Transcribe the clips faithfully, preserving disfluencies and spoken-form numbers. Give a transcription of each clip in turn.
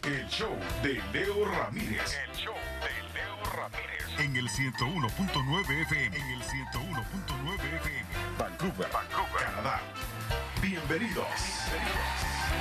El show de Leo Ramírez. El show de Leo Ramírez. En el ciento uno punto nueve F M. En el ciento uno punto nueve F M. Vancouver, Vancouver, Canadá. Bienvenidos. Bienvenidos.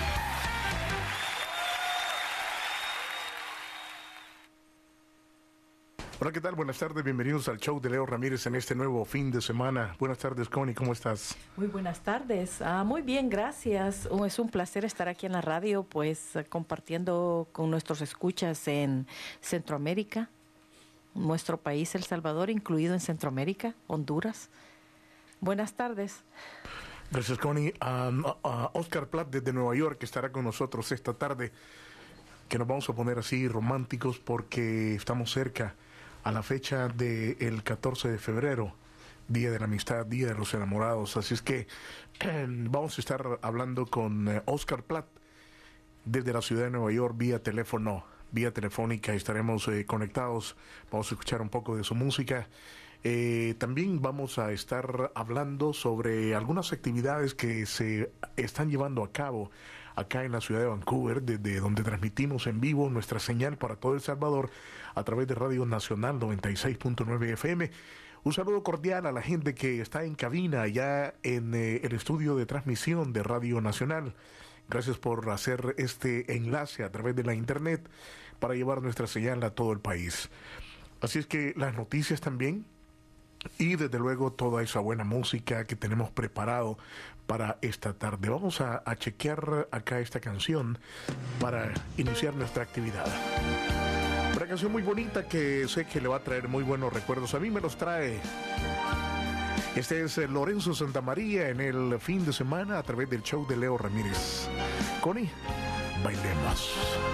Hola, ¿qué tal? Buenas tardes, bienvenidos al show de Leo Ramírez en este nuevo fin de semana. Buenas tardes, Connie, ¿cómo estás? Muy buenas tardes, ah, muy bien, gracias. Oh, es un placer estar aquí en la radio, pues compartiendo con nuestros escuchas en Centroamérica, nuestro país, El Salvador, incluido en Centroamérica, Honduras. Buenas tardes. Gracias, Connie. Um, uh, uh, Oscar Platt desde Nueva York estará con nosotros esta tarde, que nos vamos a poner así románticos porque estamos cerca a la fecha del catorce de febrero, Día de la Amistad, Día de los Enamorados. Así es que eh, vamos a estar hablando con eh, Oscar Platt desde la ciudad de Nueva York, vía teléfono, vía telefónica. Estaremos eh, conectados, vamos a escuchar un poco de su música. Eh, también vamos a estar hablando sobre algunas actividades que se están llevando a cabo acá en la ciudad de Vancouver, desde donde transmitimos en vivo nuestra señal para todo El Salvador a través de Radio Nacional noventa y seis punto nueve F M. Un saludo cordial a la gente que está en cabina allá en eh, el estudio de transmisión de Radio Nacional. Gracias por hacer este enlace a través de la internet para llevar nuestra señal a todo el país. Así es que las noticias también, y desde luego toda esa buena música que tenemos preparado para esta tarde. Vamos a, a chequear acá esta canción para iniciar nuestra actividad. Una canción muy bonita que sé que le va a traer muy buenos recuerdos. A mí me los trae. Este es Lorenzo Santamaría en el fin de semana a través del show de Leo Ramírez. Connie, bailemos.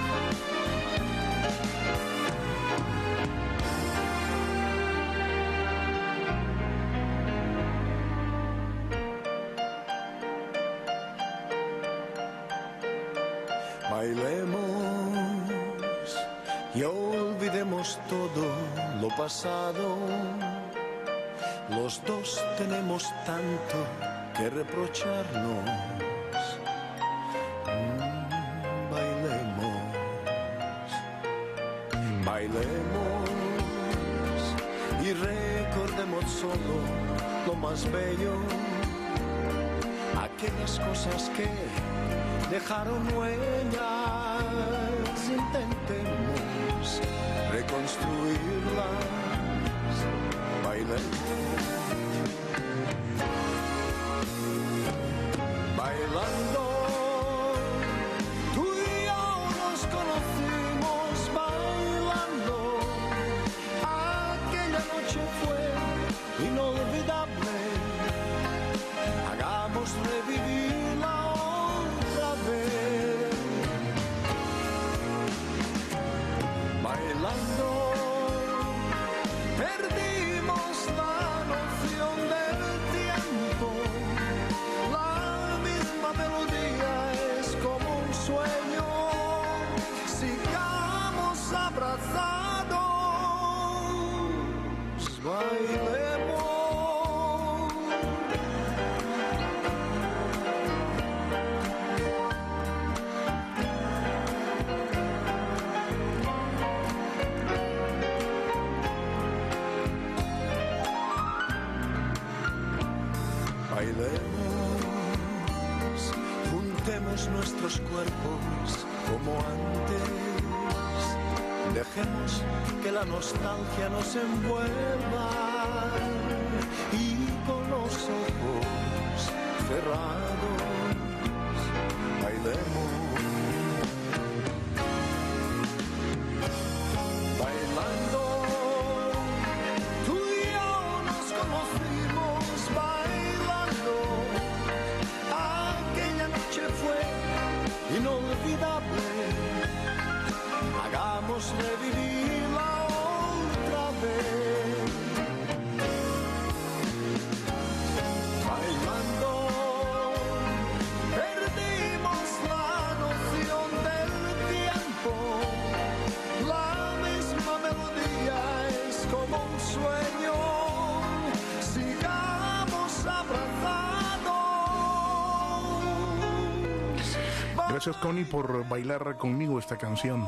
Bailemos y olvidemos todo lo pasado. Los dos tenemos tanto que reprocharnos. Mm, bailemos, bailemos y recordemos solo lo más bello, aquellas cosas que dejaron huellas. Intentemos reconstruirlas. Bailemos, bailando, tú y yo nos conocimos bailando. Aquella noche fue inolvidable. Hagamos revivirla otra vez. Bailando, perdimos la noción del tiempo. La misma melodía es como un sueño. Sigamos abrazados, bailemos. Bailemos, juntemos nuestros cuerpos como antes. Dejemos que la nostalgia nos envuelva y con los ojos cerrados bailemos. Bailando, tú y yo nos conocimos bailando. Aquella noche fue inolvidable. Hagamos revivirla otra vez. Gracias, Connie, por bailar conmigo esta canción.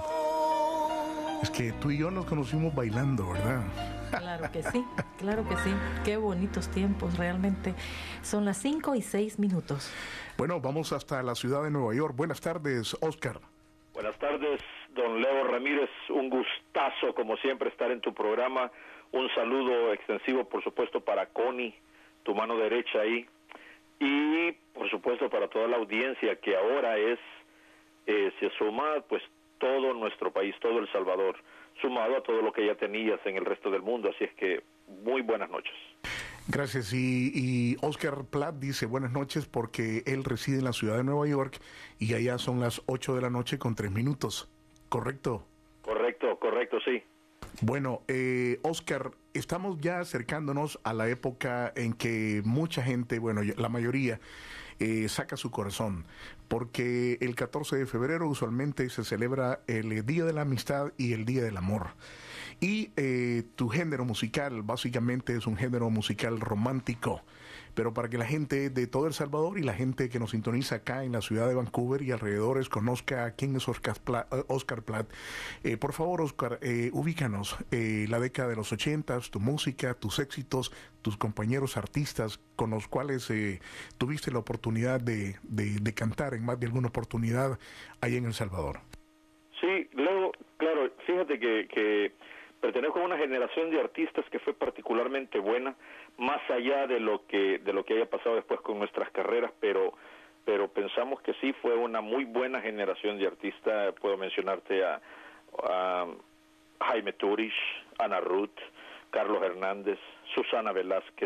Es que tú y yo nos conocimos bailando, ¿verdad? Claro que sí, claro que sí. Qué bonitos tiempos, realmente. Son las cinco y seis minutos. Bueno, vamos hasta la ciudad de Nueva York. Buenas tardes, Oscar. Buenas tardes, don Leo Ramírez. Un gustazo, como siempre, estar en tu programa. Un saludo extensivo, por supuesto, para Connie, tu mano derecha ahí. Y, por supuesto, para toda la audiencia que ahora es, eh, se suma, pues, todo nuestro país, todo El Salvador, sumado a todo lo que ya tenías en el resto del mundo. Así es que, muy buenas noches. Gracias. Y, y Oscar Platt dice buenas noches porque él reside en la ciudad de Nueva York y allá son las ocho de la noche con tres minutos. ¿Correcto? Correcto, correcto, sí. Bueno, eh, Oscar, estamos ya acercándonos a la época en que mucha gente, bueno, la mayoría, eh, saca su corazón, porque el catorce de febrero usualmente se celebra el Día de la Amistad y el Día del Amor. Y eh, tu género musical básicamente es un género musical romántico, pero para que la gente de todo El Salvador y la gente que nos sintoniza acá en la ciudad de Vancouver y alrededores conozca quién es Oscar Platt, Oscar Platt eh, por favor, Oscar, eh, ubícanos eh, la década de los ochentas, tu música, tus éxitos, tus compañeros artistas con los cuales eh, tuviste la oportunidad de, de, de cantar en más de alguna oportunidad ahí en El Salvador. Sí, luego, claro, fíjate que... que pertenezco a una generación de artistas que fue particularmente buena, más allá de lo que de lo que haya pasado después con nuestras carreras, pero pero pensamos que sí fue una muy buena generación de artistas. Puedo mencionarte a, a Jaime Turish, Ana Ruth, Carlos Hernández, Susana Velázquez,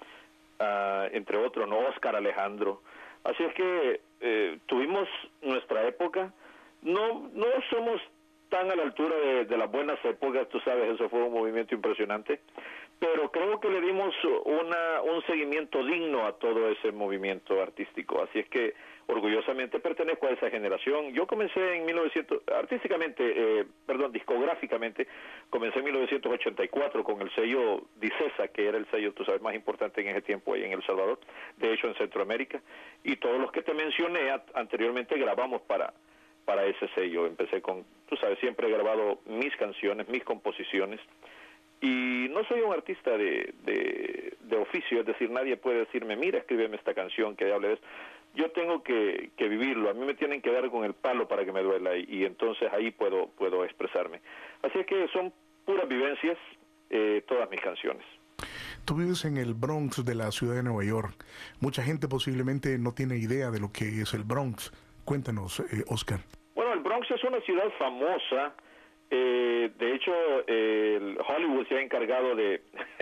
uh, entre otros, ¿no? Oscar Alejandro. Así es que eh, tuvimos nuestra época. No no somos tan a la altura de, de las buenas épocas, tú sabes, eso fue un movimiento impresionante, pero creo que le dimos una un seguimiento digno a todo ese movimiento artístico, así es que orgullosamente pertenezco a esa generación. Yo comencé en mil novecientos, artísticamente, eh, perdón, discográficamente, comencé en mil novecientos ochenta y cuatro con el sello Dicesa, que era el sello, tú sabes, más importante en ese tiempo ahí en El Salvador, de hecho en Centroamérica, y todos los que te mencioné a, anteriormente grabamos para para ese sello. Empecé con, tú sabes, siempre he grabado mis canciones, mis composiciones, y no soy un artista de, de, de oficio, es decir, nadie puede decirme, mira, escríbeme esta canción que hable de esto. Yo tengo que, que vivirlo, a mí me tienen que dar con el palo para que me duela, y, y entonces ahí puedo, puedo expresarme. Así es que son puras vivencias, eh, todas mis canciones. Tú vives en el Bronx de la ciudad de Nueva York. Mucha gente posiblemente no tiene idea de lo que es el Bronx. Cuéntanos, eh, Oscar. Bueno, el Bronx es una ciudad famosa. Eh, de hecho, eh, el Hollywood se ha encargado de,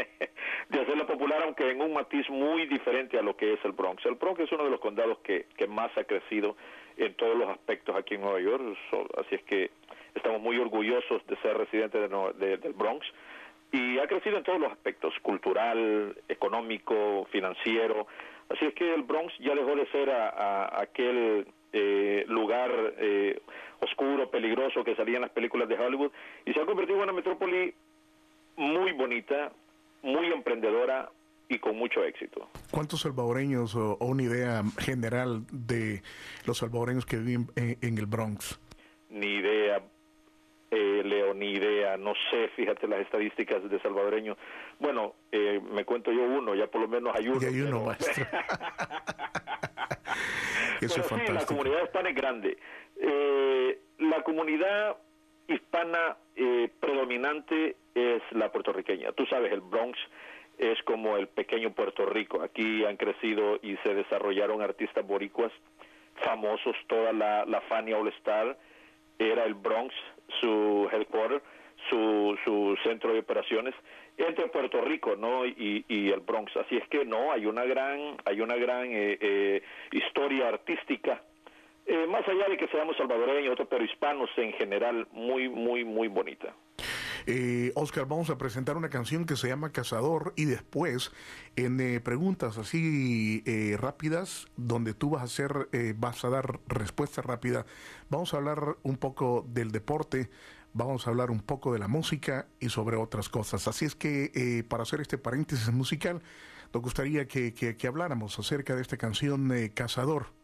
de hacerla popular, aunque en un matiz muy diferente a lo que es el Bronx. El Bronx es uno de los condados que, que más ha crecido en todos los aspectos aquí en Nueva York. So, así es que estamos muy orgullosos de ser residentes de, de, del Bronx. Y ha crecido en todos los aspectos, cultural, económico, financiero. Así es que el Bronx ya dejó de ser a, a, aquel... Eh, lugar eh, oscuro, peligroso que salía en las películas de Hollywood, y se ha convertido en una metrópoli muy bonita, muy emprendedora y con mucho éxito. ¿Cuántos salvadoreños o, o una idea general de los salvadoreños que viven en, en el Bronx? Ni idea, eh, Leo, ni idea, no sé, fíjate las estadísticas de salvadoreños. Bueno, eh, me cuento yo uno, ya por lo menos hay uno. Y hay uno, pero... maestro. Eso Pero es sí, la comunidad hispana es grande. Eh, la comunidad hispana eh, predominante es la puertorriqueña. Tú sabes, el Bronx es como el pequeño Puerto Rico. Aquí han crecido y se desarrollaron artistas boricuas famosos. Toda la, la Fania All Star era el Bronx, su headquarter, su, su centro de operaciones, entre Puerto Rico, ¿no? y, y el Bronx. Así es que no, hay una gran hay una gran eh, eh, historia artística, eh, más allá de que seamos salvadoreños, otros, pero hispanos en general, muy, muy, muy bonita. Eh, Oscar, vamos a presentar una canción que se llama Cazador, y después en eh, preguntas así eh, rápidas, donde tú vas a hacer, eh, vas a dar respuesta rápida, vamos a hablar un poco del deporte, vamos a hablar un poco de la música y sobre otras cosas. Así es que eh, para hacer este paréntesis musical, nos gustaría que, que, que habláramos acerca de esta canción eh, Cazador.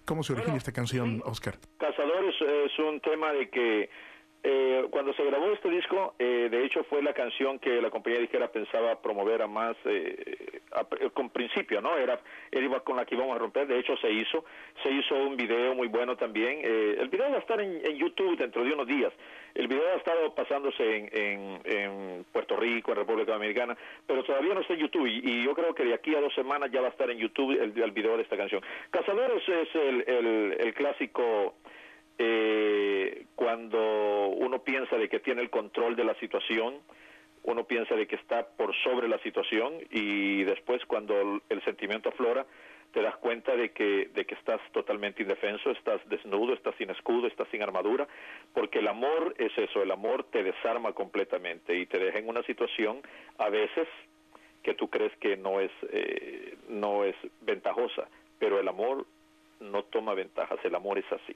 ¿Cómo se origina Bueno, esta canción, sí. Oscar? Cazador es, es un tema de que eh, cuando se grabó este disco, eh, de hecho fue la canción que la compañía disquera pensaba promover a más, eh, a, con principio, ¿no? Era, era iba con la que íbamos a romper, de hecho se hizo, se hizo un video muy bueno también. Eh, el video va a estar en, en YouTube dentro de unos días. El video ha estado pasándose en, en, en Puerto Rico, en República Dominicana, pero todavía no está en YouTube, y, y yo creo que de aquí a dos semanas ya va a estar en YouTube el, el video de esta canción. Cazadores es el, el, el clásico eh, cuando uno piensa de que tiene el control de la situación, uno piensa de que está por sobre la situación, y después cuando el sentimiento aflora, te das cuenta de que, de que estás totalmente indefenso, estás desnudo, estás sin escudo, estás sin armadura, porque el amor es eso, el amor te desarma completamente y te deja en una situación a veces que tú crees que no es, eh, no es ventajosa, pero el amor no toma ventajas, el amor es así.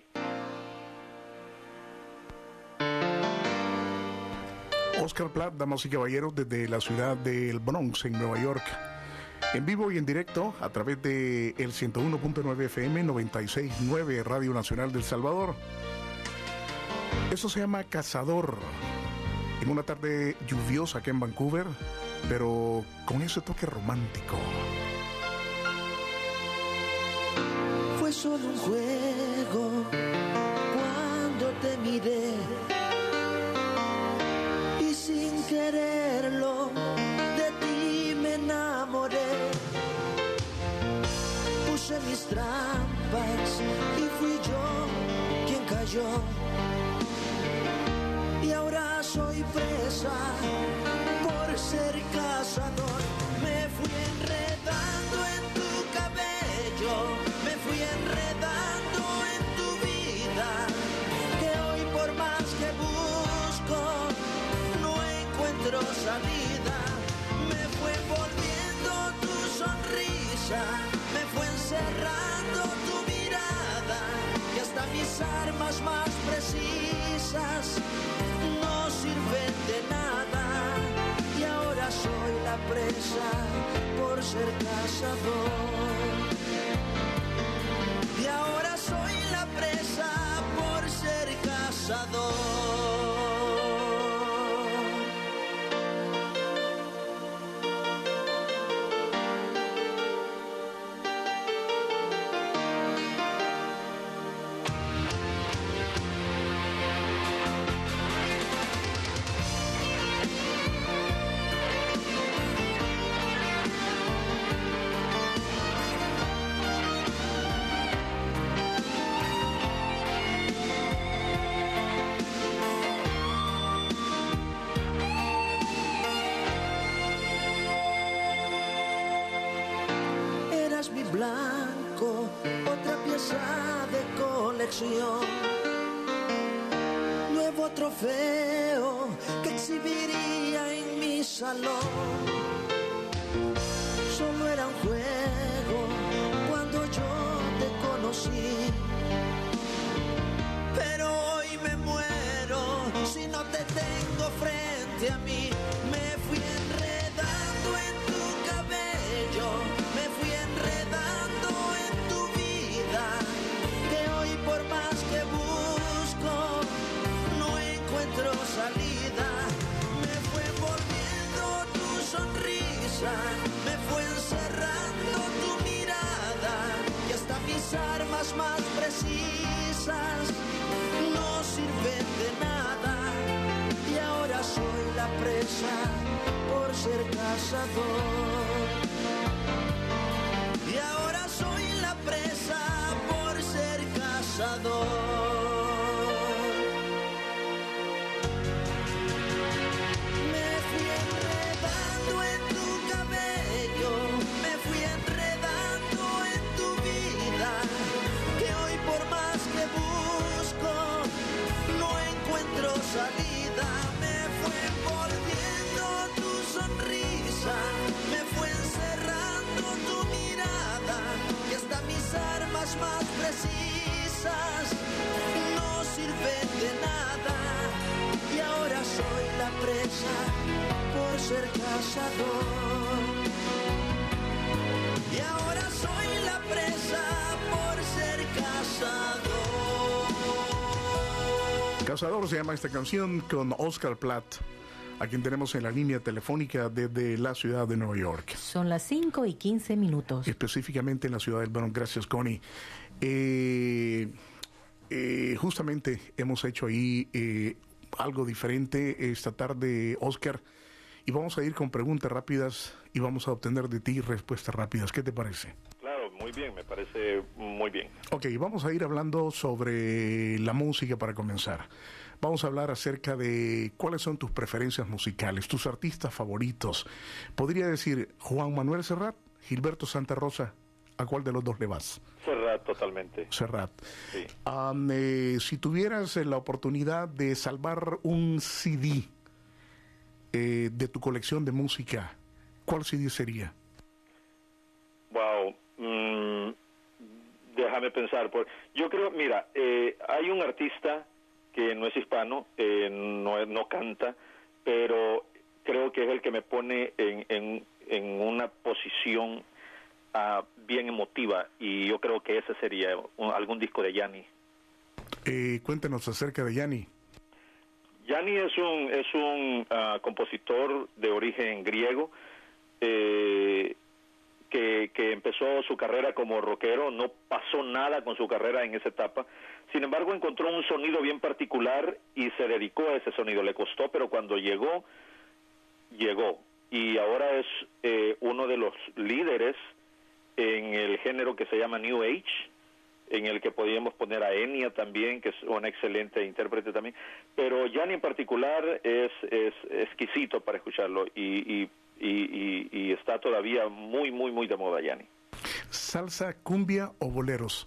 Oscar Platt, damas y caballeros, desde la ciudad del Bronx, en Nueva York. En vivo y en directo a través de el ciento uno punto nueve F M, noventa y seis punto nueve Radio Nacional del Salvador. Eso se llama Cazador. En una tarde lluviosa aquí en Vancouver, pero con ese toque romántico. Fue solo un juego cuando te miré y sin quererlo puse mis trampas y fui yo quien cayó, y ahora soy presa por ser cazador. Me fui enredando en tu cabello, me fui enredando en tu vida, que hoy por más que busco no encuentro salida. Me fue volviendo tu sonrisa, me fue encerrando tu mirada, y hasta mis armas más precisas no sirven de nada. Y ahora soy la presa por ser cazador. Y ahora soy la presa por ser cazador. Mi blanco, otra pieza de colección, nuevo trofeo que exhibiría en mi salón. Solo era un juego cuando yo te conocí, pero hoy me muero si no te tengo frente a mí. Me fui enredando en tu cabello, me fui enredando en tu vida, que hoy por más que busco no encuentro salida. Me fue volviendo tu sonrisa, me fue encerrando tu mirada, y hasta mis armas más precisas no sirven de nada. Y ahora soy la presa por ser cazador. Y ahora soy la presa por ser cazador. Me fui enredando en tu cabello, me fui enredando en tu vida, que hoy por más que busco no encuentro salida. Me fue volviendo tu sonrisa, me fue encerrando tu mirada, y hasta mis armas más precisas no sirven de nada. Y ahora soy la presa por ser cazador. Y ahora soy la presa por ser cazador. Cazador se llama esta canción, con Oscar Platt, a quien tenemos en la línea telefónica desde la ciudad de Nueva York. Son las cinco y quince minutos. Específicamente en la ciudad del Bronx. Gracias, Connie. Eh, eh, justamente hemos hecho ahí eh, algo diferente esta tarde, Oscar, y vamos a ir con preguntas rápidas y vamos a obtener de ti respuestas rápidas. ¿Qué te parece? Claro, muy bien, me parece muy bien. Ok, vamos a ir hablando sobre la música para comenzar. Vamos a hablar acerca de cuáles son tus preferencias musicales, tus artistas favoritos. Podría decir Juan Manuel Serrat, Gilberto Santa Rosa. ¿A cuál de los dos le vas? Serrat, totalmente. Serrat. Sí. Um, eh, si tuvieras eh, la oportunidad de salvar un C D eh, de tu colección de música, ¿cuál C D sería? Wow. Mm, déjame pensar. Por, yo creo, mira, eh, hay un artista que no es hispano, eh, no, no canta, pero creo que es el que me pone en, en, en una posición uh, bien emotiva, y yo creo que ese sería un, algún disco de Yanni. Eh, cuéntanos acerca de Yanni. Yanni es un, es un uh, compositor de origen griego, eh, Que, que empezó su carrera como rockero, no pasó nada con su carrera en esa etapa, sin embargo encontró un sonido bien particular y se dedicó a ese sonido. Le costó, pero cuando llegó, llegó, y ahora es eh, uno de los líderes en el género que se llama New Age, en el que podríamos poner a Enya también, que es una excelente intérprete también, pero Yanni en particular es, es exquisito para escucharlo, y, y Y, y, y está todavía muy, muy, muy de moda, Yanni. ¿Salsa, cumbia o boleros?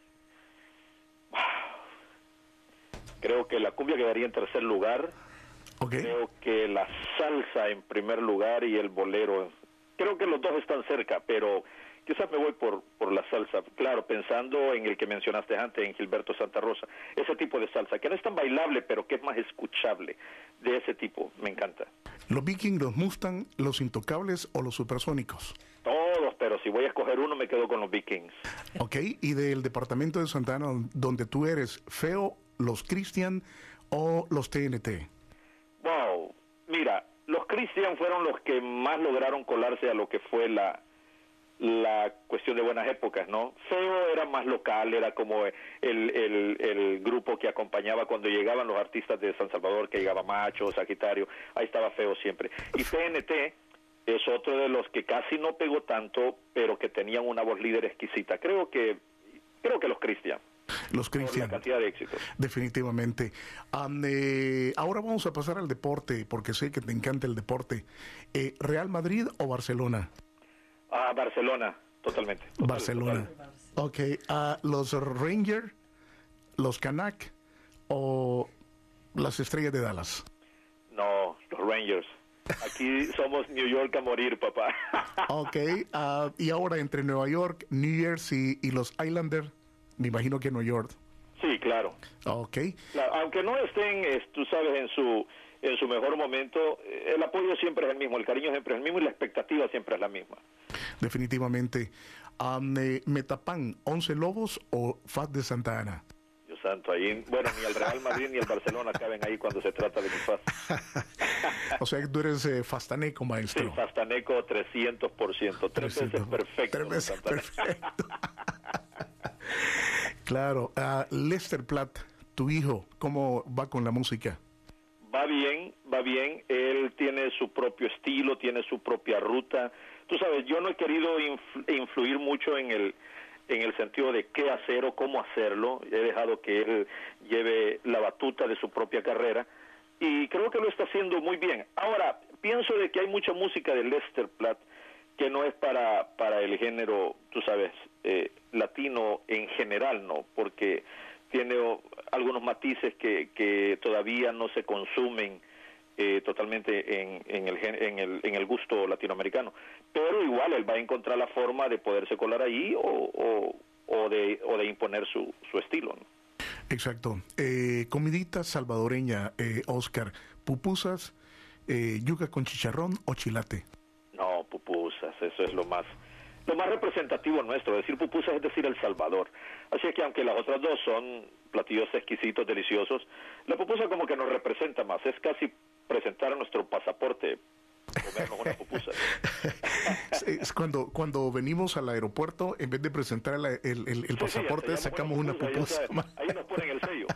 Creo que la cumbia quedaría en tercer lugar. Okay. Creo que la salsa en primer lugar y el bolero. Creo que los dos están cerca, pero quizás me voy por, por la salsa. Claro, pensando en el que mencionaste antes, en Gilberto Santa Rosa. Ese tipo de salsa, que no es tan bailable, pero que es más escuchable. De ese tipo, me encanta. ¿Los Vikings, los Mustang, los Intocables o los Supersónicos? Todos, pero si voy a escoger uno, me quedo con los Vikings. Ok, y del departamento de Santana, donde tú eres, ¿Feo, los Christian o los T N T? Wow, mira, los Christian fueron los que más lograron colarse a lo que fue la... la cuestión de buenas épocas, ¿no? Feo era más local, era como el, el, el grupo que acompañaba cuando llegaban los artistas de San Salvador, que llegaba Macho, Sagitario, ahí estaba Feo siempre. Y T N T es otro de los que casi no pegó tanto, pero que tenían una voz líder exquisita. Creo que creo que los Christian. Los Christian. Por la cantidad de éxitos. Definitivamente. Um, eh, ahora vamos a pasar al deporte, porque sé que te encanta el deporte. Eh, ¿Real Madrid o Barcelona? Ah, Barcelona, totalmente. Total, Barcelona. Total. Ok, uh, ¿los Rangers, los Canucks o las Estrellas de Dallas? No, los Rangers. Aquí somos New York a morir, papá. Ok, uh, y ahora entre Nueva York, New Jersey y los Islanders, me imagino que Nueva York. Sí, claro. Ok. Claro, aunque no estén, es, tú sabes, en su en su mejor momento, el apoyo siempre es el mismo, el cariño siempre es el mismo y la expectativa siempre es la misma. Definitivamente. Um, eh, ¿Metapan, Once Lobos o F A S de Santa Ana? Dios santo, ahí, bueno, ni el Real Madrid ni el Barcelona caben ahí cuando se trata de mi F A S. O sea que tú eres eh, fastaneco, maestro. Sí, fastaneco trescientos por ciento, tres veces perfecto. Tres veces perfecto. Claro. Uh, Lester Platt, tu hijo, ¿cómo va con la música? Va bien, va bien. Él tiene su propio estilo, tiene su propia ruta. Tú sabes, yo no he querido influ- influir mucho en el en el sentido de qué hacer o cómo hacerlo. He dejado que él lleve la batuta de su propia carrera y creo que lo está haciendo muy bien. Ahora, pienso de que hay mucha música de Lester Platt que no es para para el género, tú sabes, eh, latino en general, ¿no? Porque tiene oh, algunos matices que, que todavía no se consumen eh, totalmente en, en, el, en, el, en el gusto latinoamericano. Pero igual él va a encontrar la forma de poderse colar ahí o, o, o, de, o de imponer su, su estilo, ¿no? Exacto. Eh, comidita salvadoreña, eh, Oscar, pupusas, eh, yuca con chicharrón o chilate. No, pupusas, eso es lo más lo más representativo nuestro. Decir pupusas es decir El Salvador. Así es que aunque las otras dos son platillos exquisitos, deliciosos, la pupusa como que nos representa más. Es casi presentar nuestro pasaporte, comernos una pupusa. Es cuando, cuando venimos al aeropuerto, en vez de presentar el, el, el Sí, pasaporte, sí, sacamos una pupusa. Ahí nos ponen el sello.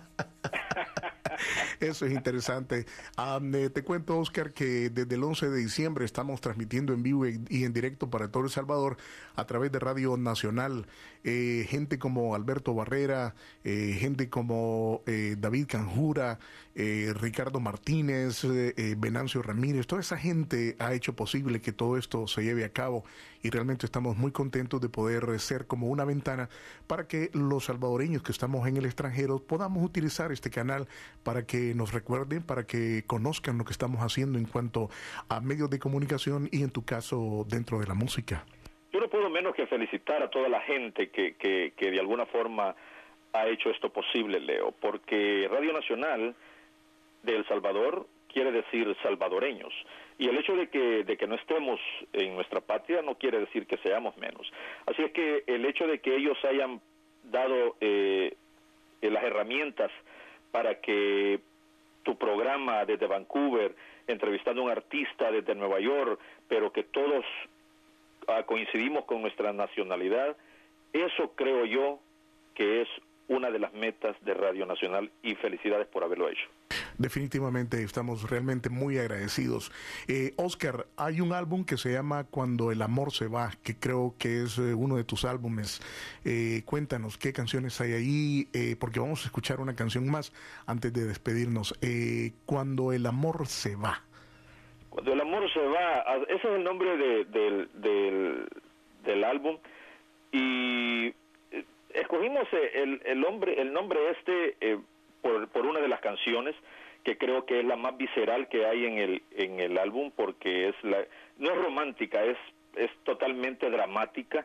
Eso es interesante. Um, eh, te cuento, Oscar, que desde el once de diciembre estamos transmitiendo en vivo y, y en directo para todo El Salvador a través de Radio Nacional. Eh, gente como Alberto Barrera, eh, gente como eh, David Canjura, eh, Ricardo Martínez, eh, eh, Venancio Ramírez, toda esa gente ha hecho posible que todo esto se lleve a cabo y realmente estamos muy contentos de poder ser como una ventana para que los salvadoreños que estamos en el extranjero podamos utilizar este canal para que nos recuerden, para que conozcan lo que estamos haciendo en cuanto a medios de comunicación y en tu caso dentro de la música. Yo no puedo menos que felicitar a toda la gente que, que, que de alguna forma ha hecho esto posible, Leo, porque Radio Nacional de El Salvador quiere decir salvadoreños, y el hecho de que, de que no estemos en nuestra patria no quiere decir que seamos menos. Así es que el hecho de que ellos hayan dado eh, las herramientas para que tu programa desde Vancouver, entrevistando a un artista desde Nueva York, pero que todos uh, coincidimos con nuestra nacionalidad, eso creo yo que es una de las metas de Radio Nacional, y felicidades por haberlo hecho. Definitivamente estamos realmente muy agradecidos. Eh, Oscar, hay un álbum que se llama Cuando el amor se va, que creo que es eh, uno de tus álbumes. Eh, cuéntanos qué canciones hay ahí, eh, porque vamos a escuchar una canción más antes de despedirnos. Eh, Cuando el amor se va. Cuando el amor se va, ese es el nombre de, de, del, del álbum, y escogimos el, el, nombre, el nombre este eh, por, por una de las canciones que creo que es la más visceral que hay en el en el álbum, porque es la no es romántica, es es totalmente dramática,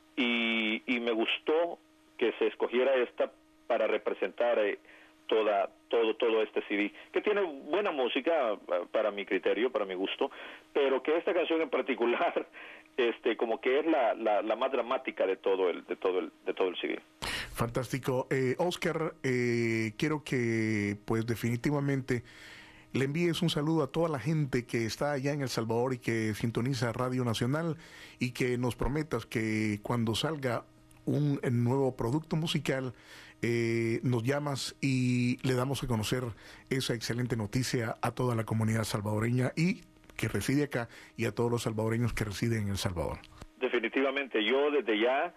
y, y me gustó que se escogiera esta para representar eh, toda todo todo este C D, que tiene buena música para mi criterio, para mi gusto, pero que esta canción en particular este como que es la, la, la más dramática de todo el de todo el de todo el C D. Fantástico. Eh, Oscar, eh, quiero que pues definitivamente le envíes un saludo a toda la gente que está allá en El Salvador y que sintoniza Radio Nacional, y que nos prometas que cuando salga un nuevo producto musical eh, nos llamas y le damos a conocer esa excelente noticia a toda la comunidad salvadoreña y que reside acá, y a todos los salvadoreños que residen en El Salvador. Definitivamente, yo desde ya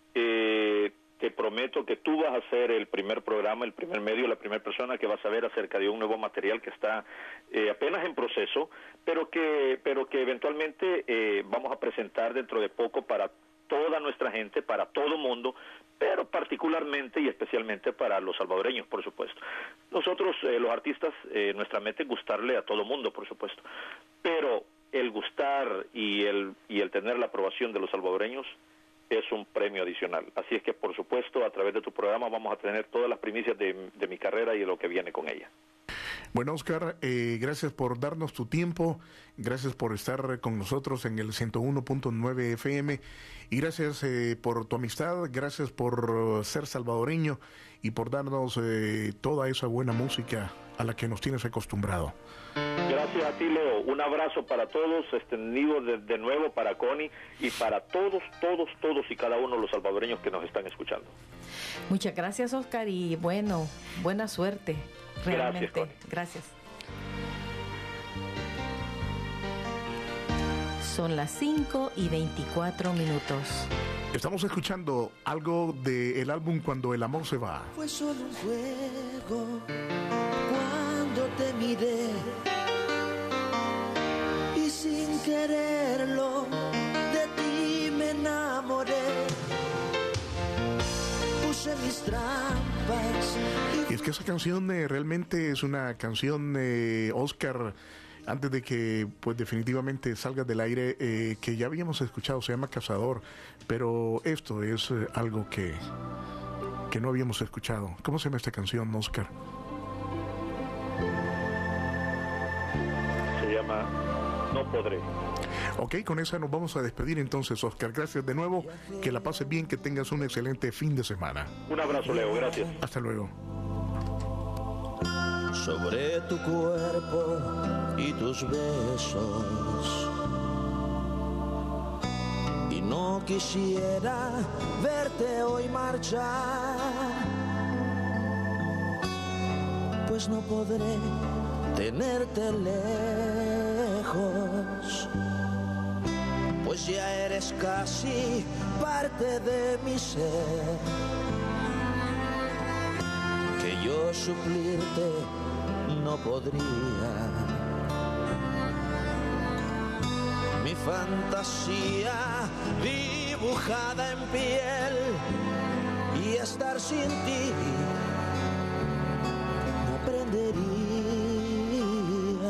eh, te prometo que tú vas a ser el primer programa, el primer medio, la primera persona que va a saber acerca de un nuevo material que está eh, apenas en proceso, pero que pero que eventualmente eh, vamos a presentar dentro de poco para toda nuestra gente, para todo mundo, pero particularmente y especialmente para los salvadoreños, por supuesto. Nosotros, eh, los artistas, eh, nuestra meta es gustarle a todo mundo, por supuesto, pero el gustar y el y el tener la aprobación de los salvadoreños es un premio adicional. Así es que, por supuesto, a través de tu programa vamos a tener todas las primicias de, de mi carrera y de lo que viene con ella. Bueno, Oscar, eh, gracias por darnos tu tiempo, gracias por estar con nosotros en el ciento uno punto nueve F M, y gracias eh, por tu amistad, gracias por ser salvadoreño y por darnos eh, toda esa buena música a la que nos tienes acostumbrado. Gracias a ti, Leo. Un abrazo para todos, extendido de, de nuevo para Connie y para todos, todos, todos y cada uno de los salvadoreños que nos están escuchando. Muchas gracias, Oscar, y bueno, buena suerte. Realmente, gracias, gracias. Son las cinco y veinticuatro minutos. Estamos escuchando algo del álbum Cuando el amor se va. Fue solo un juego cuando te miré, y sin quererlo de ti me enamoré. Puse mis trampas. Y es que esa canción eh, realmente es una canción, eh, Oscar, antes de que pues definitivamente salga del aire, eh, que ya habíamos escuchado, se llama Cazador, pero esto es eh, algo que, que no habíamos escuchado. ¿Cómo se llama esta canción, Oscar? Se llama no podré. Ok, con esa nos vamos a despedir entonces, Oscar. Gracias de nuevo, que la pases bien, que tengas un excelente fin de semana. Un abrazo, Leo, gracias. Hasta luego. Sobre tu cuerpo y tus besos, y no quisiera verte hoy marchar, pues no podré tenerte lejos, pues ya eres casi parte de mi ser, que yo suplirte no podría. Mi fantasía dibujada en piel, y estar sin ti no aprendería.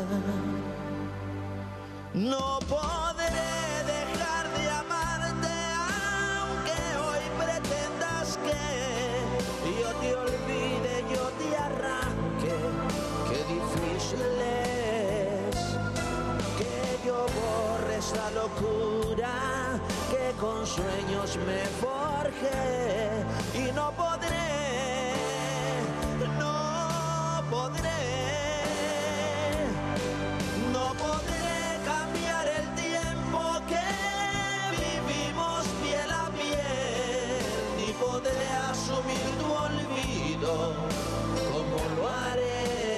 No podré dejar de amarte, aunque hoy pretendas que yo te olvide, yo te arranque. Qué difícil es que yo borre esta locura que con sueños me forjé, y no podré, no podré, no podré cambiar el tiempo que vivimos piel a piel, ni podré asumir tu olvido como lo haré.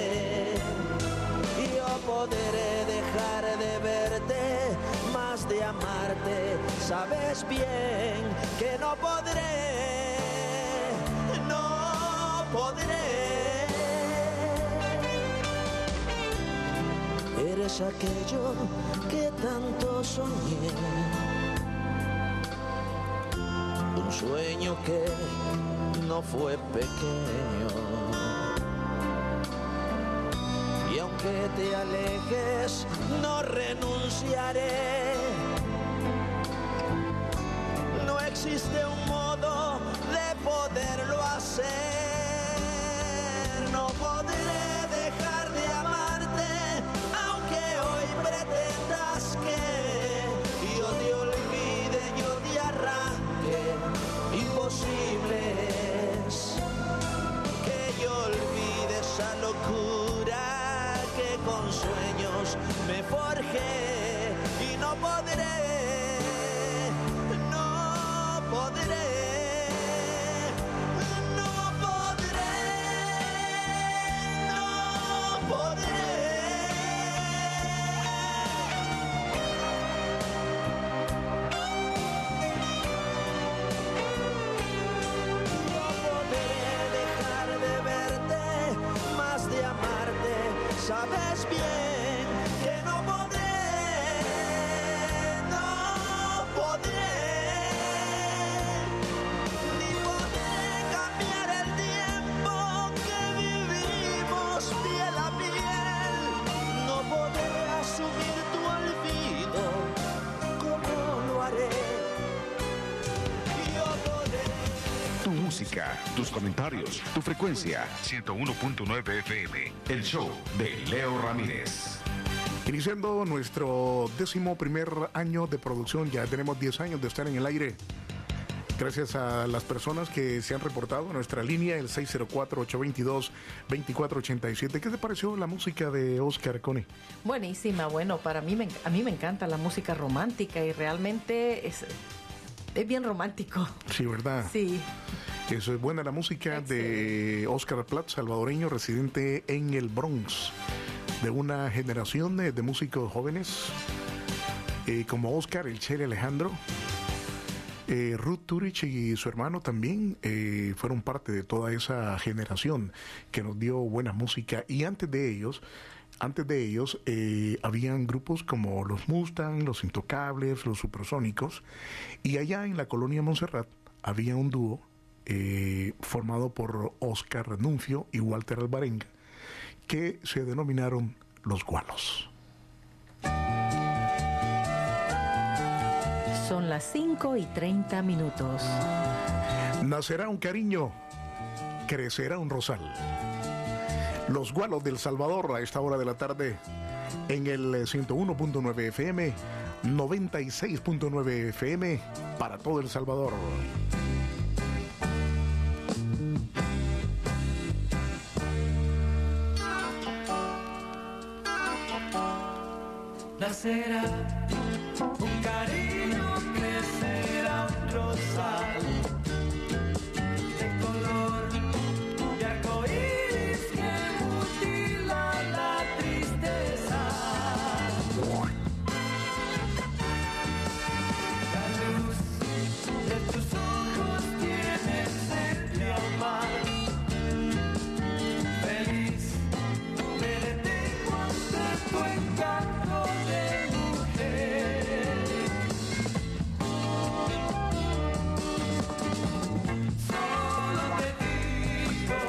Yo podré dejar de verte, más de amarte, sabes bien que no podré, no podré. Eres aquello que tanto soñé, un sueño que no fue pequeño. Y aunque te alejes, no renunciaré. No existe un modo de poderlo hacer. No podré dejar de amarte, aunque hoy pretendas que yo te olvide, yo te arranque. Imposible es que yo olvide esa locura que con sueños me forjé, y no podré, no podré, no podré, no podré. No podré dejar de verte, más de amarte, sabes bien que no podré, no podré, ni podré cambiar el tiempo que vivimos piel a piel, no podré asumir tu olvido como lo haré. Yo podré. Tu música, tus comentarios, tu frecuencia. ciento uno punto nueve F M. El show de Leo Ramírez. Iniciando nuestro décimo primer año de producción, ya tenemos diez años de estar en el aire. Gracias a las personas que se han reportado a nuestra línea, el seis cero cuatro, ocho dos dos, dos cuatro ocho siete. ¿Qué te pareció la música de Oscar Connie? Buenísima, bueno, para mí, me, a mí me encanta la música romántica y realmente es, es bien romántico. Sí, ¿verdad? Sí. Eso es buena la música. Excelente. De Oscar Platt, salvadoreño, residente en el Bronx, de una generación de, de músicos jóvenes eh, como Oscar, el Chele Alejandro, eh, Ruth Turich y su hermano también eh, fueron parte de toda esa generación que nos dio buena música. Y antes de ellos, antes de ellos eh, habían grupos como los Mustang, los Intocables, los Supersónicos, y allá en la colonia Montserrat había un dúo Eh, formado por Oscar Renuncio y Walter Alvarenga, que se denominaron Los Gualos. Son las cinco y treinta minutos. Nacerá un cariño, crecerá un rosal. Los Gualos del Salvador a esta hora de la tarde en el ciento uno punto nueve F M, noventa y seis punto nueve F M para todo El Salvador. Nacerá un cariño, crecerá un rosal de color de arcoíris que mutila la tristeza. La luz de tus ojos tiene sed de amar. Feliz me detengo ante tu encanto de mujer. Solo te digo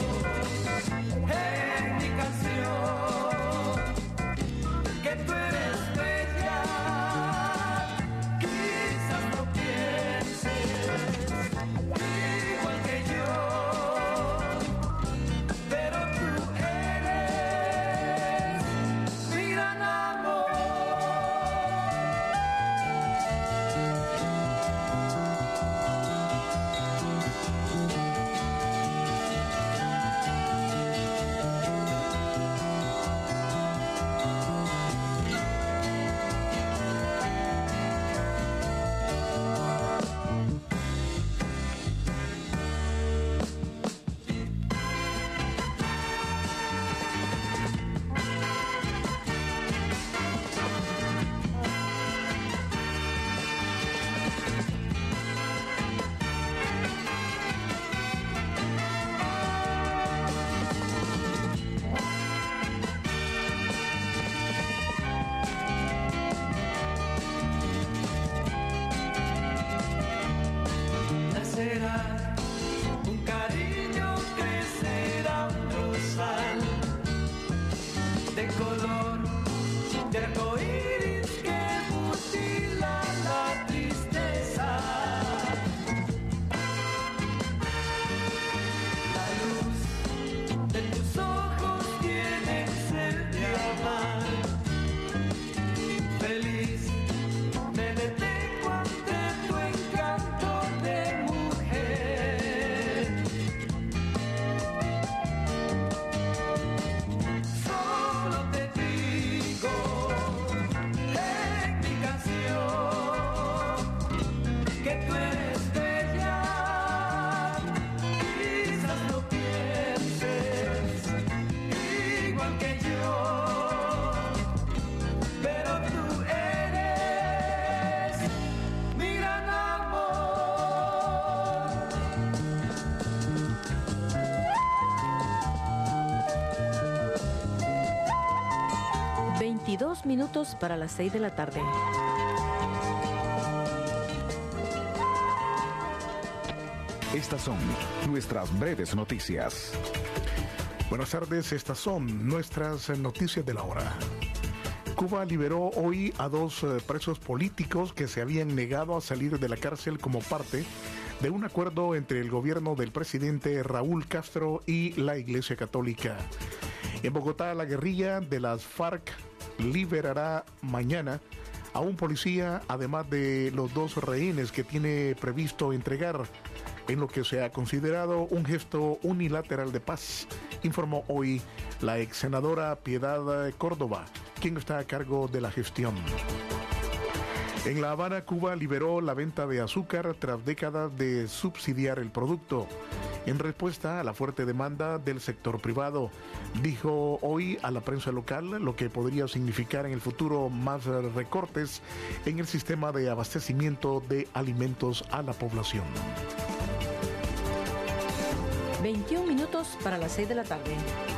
en mi canción que tú eres bella. Quizás no pienses igual que yo, pero tú eres mi gran amor. Nacerá un cariño, crecerá un rosal de color de arcoíris que mutila la tristeza. La luz de tus ojos tiene sed de amar. Feliz me detengo ante tu encanto de mujer. Solo te digo en mi canción que tú eres bella. Quizás no pienses igual que yo, pero tú eres mi gran amor. veintidós minutos para las seis de la tarde. Estas son nuestras breves noticias. Buenas tardes, estas son nuestras noticias de la hora. Cuba liberó hoy a dos eh, presos políticos que se habían negado a salir de la cárcel como parte de un acuerdo entre el gobierno del presidente Raúl Castro y la Iglesia Católica. En Bogotá, la guerrilla de las FARC liberará mañana a un policía, además de los dos rehenes que tiene previsto entregar, en lo que se ha considerado un gesto unilateral de paz, informó hoy la ex senadora Piedad Córdoba, quien está a cargo de la gestión. En La Habana, Cuba liberó la venta de azúcar tras décadas de subsidiar el producto, en respuesta a la fuerte demanda del sector privado. Dijo hoy a la prensa local lo que podría significar en el futuro más recortes en el sistema de abastecimiento de alimentos a la población. veintiún minutos para las seis de la tarde.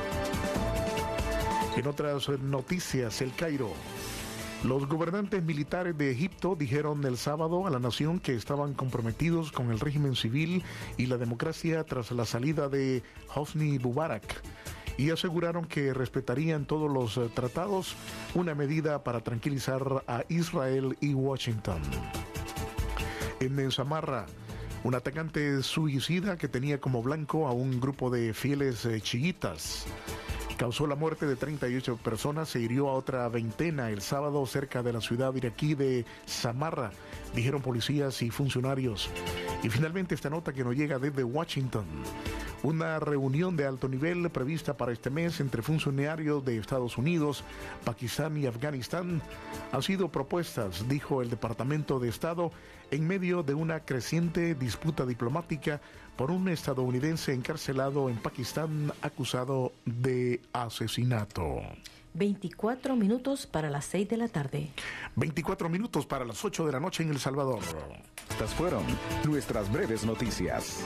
En otras noticias, El Cairo. Los gobernantes militares de Egipto dijeron el sábado a la nación que estaban comprometidos con el régimen civil y la democracia tras la salida de Hosni Mubarak y aseguraron que respetarían todos los eh, tratados, una medida para tranquilizar a Israel y Washington. En Samarra, un atacante suicida que tenía como blanco a un grupo de fieles eh, chiitas causó la muerte de treinta y ocho personas, se hirió a otra veintena el sábado cerca de la ciudad iraquí de Samarra, dijeron policías y funcionarios. Y finalmente esta nota que nos llega desde Washington. Una reunión de alto nivel prevista para este mes entre funcionarios de Estados Unidos, Pakistán y Afganistán han sido propuestas, dijo el Departamento de Estado, en medio de una creciente disputa diplomática por un estadounidense encarcelado en Pakistán acusado de asesinato. veinticuatro minutos para las seis de la tarde. veinticuatro minutos para las ocho de la noche en El Salvador. Estas fueron nuestras breves noticias.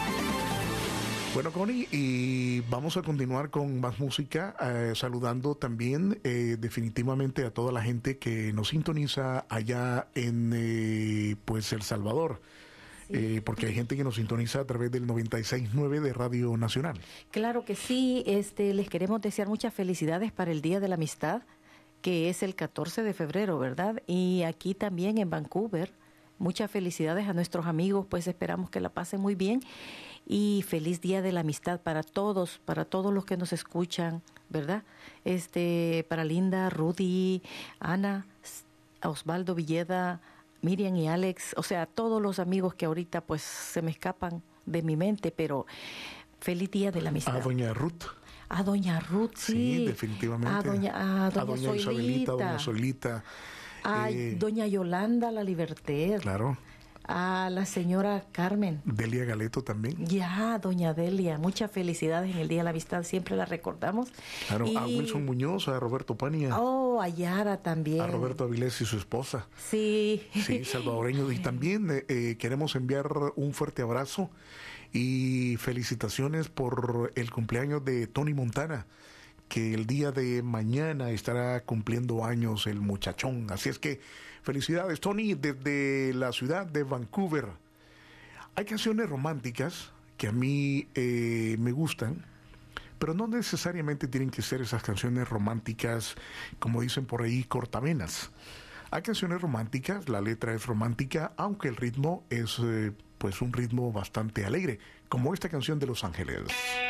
Bueno, Connie, y vamos a continuar con más música, eh, saludando también eh, definitivamente a toda la gente que nos sintoniza allá en eh, pues El Salvador. Sí. Eh, porque hay gente que nos sintoniza a través del noventa y seis punto nueve de Radio Nacional. Claro que sí, este, les queremos desear muchas felicidades para el Día de la Amistad, que es el catorce de febrero, ¿verdad? Y aquí también en Vancouver, muchas felicidades a nuestros amigos, pues esperamos que la pasen muy bien. Y feliz Día de la Amistad para todos, para todos los que nos escuchan, ¿verdad? Este, para Linda, Rudy, Ana, Osvaldo Villeda, Miriam y Alex, o sea, todos los amigos que ahorita pues se me escapan de mi mente, pero feliz Día de la Amistad. A doña Ruth. A doña Ruth, sí. Sí, definitivamente. A doña, a doña, a doña Soilita. Isabelita, doña Solita. A eh, doña Yolanda La Libertad. Claro. A la señora Carmen. Delia Galeto también. Ya, doña Delia, muchas felicidades en el Día de la Amistad, siempre la recordamos. Claro, y... a Wilson Muñoz, a Roberto Pania. Oh, a Yara también. A Roberto Avilés y su esposa. Sí. Sí, salvadoreños. Y también eh, eh, queremos enviar un fuerte abrazo y felicitaciones por el cumpleaños de Tony Montana, que el día de mañana estará cumpliendo años el muchachón. Así es que felicidades, Tony, desde la ciudad de Vancouver. Hay canciones románticas que a mí eh, me gustan, pero no necesariamente tienen que ser esas canciones románticas, como dicen por ahí, cortavenas. Hay canciones románticas, la letra es romántica, aunque el ritmo es eh, pues un ritmo bastante alegre, como esta canción de Los Ángeles.